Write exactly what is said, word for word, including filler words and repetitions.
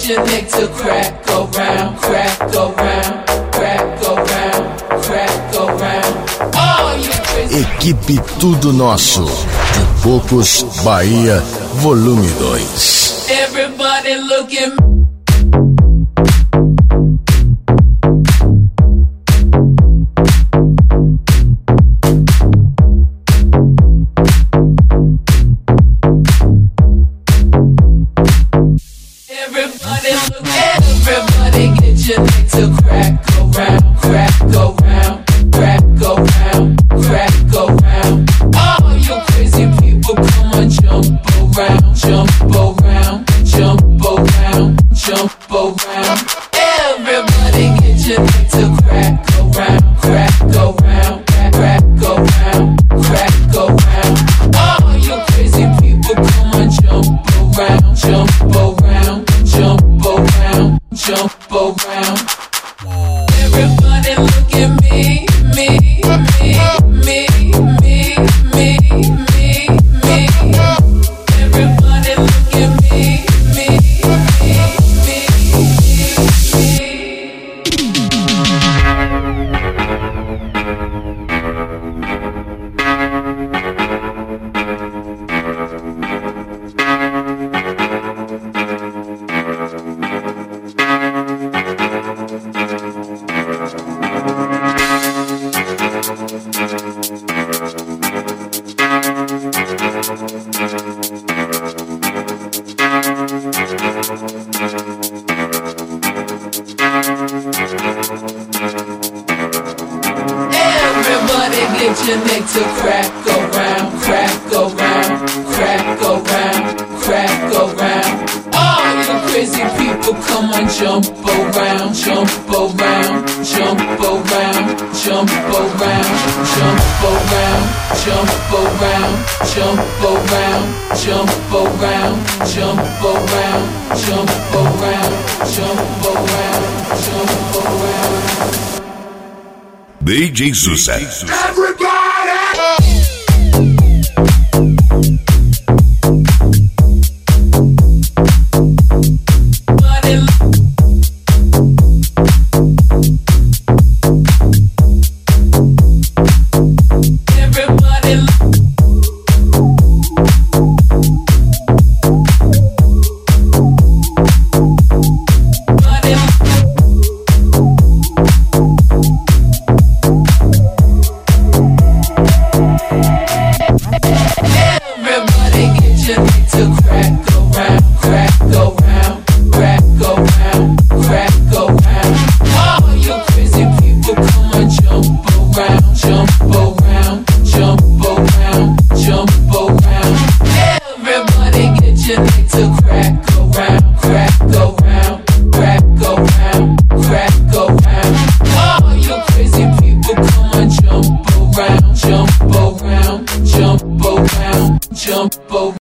get your neck to crack, go round, crack, go round, crack, go round, crack, go round. Oh, you crazy. Equipe Tudo Nosso, de Cocos, Bahia, volume dois. Everybody look at me. Everybody get your neck to crack, go round, crack, go round, crack, go round, crack, go round. All you crazy people, come on, jump around, jump around, jump around, jump around. Everybody get your neck to crack, go round, crack, go round, crack, go round, crack, go round. All you crazy people, come on, jump around, jump around, jump around, jump around. Everybody look at me, me, me, me, me, me, me, me. Everybody look at me, me, me, me, Everybody get your neck to crack, go round, crack, go round, crack, go round, crack, go round. All you crazy people, come on, jump around, jump around, jump around, jump around, jump around, jump around, jump around, jump around, jump around, jump around, jump around, jump around. D J Sucesso. Everybody!